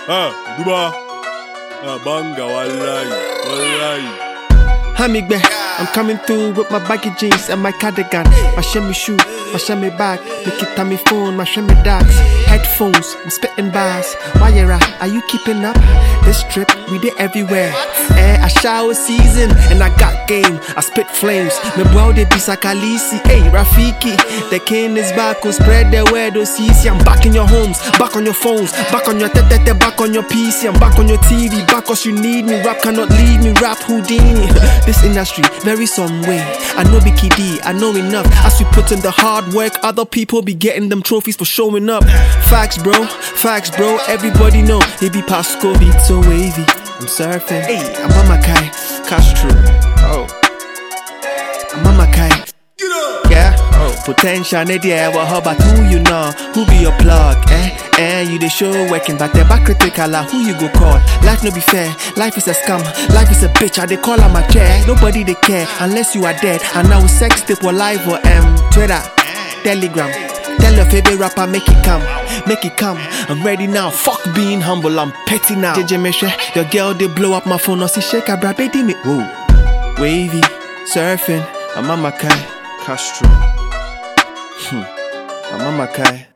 Duba. Banga, wallahi. Hamigbe, I'm coming through with my baggy jeans and my cardigan. My shimmy shoe, my shimmy bag, make it on my phone, my shimmy dogs. Headphones, I'm spitting bars. Wire, are you keeping up? This trip, we did everywhere. I shower season and I got game. I spit flames. Me bro de Bisakalisi, hey Rafiki. The king is back, who spread the word, CC. I'm back in your homes, back on your phones, back on your tete, back on your PC. I'm back on your TV, back cause you need me. Rap cannot leave me, rap Houdini. This industry, very some way. I know Biki D, I know enough. As we put in the hard work, other people be getting them trophies for showing up. Facts bro, everybody know. It be Pasco, beat so wavy. I'm surfing, hey, I'm on my Kai Castro. Oh, I'm on my Kai. Yeah, oh, potential, yeah, well, how about who you know? Who be your plug, you the show working, but the back critical, who you go call? Life no be fair, life is a scam, life is a bitch, I they call on my chair. Nobody they care, unless you are dead. And now sex tip or live or Twitter, Telegram. Tell your favorite rapper, make it come. I'm ready now, fuck being humble, I'm petty now. JJ Meshe, your girl, they blow up my phone, or see shake a bra, baby me. Whoa, wavy, surfing, I'm on my Kai Castro. I'm on my Kai.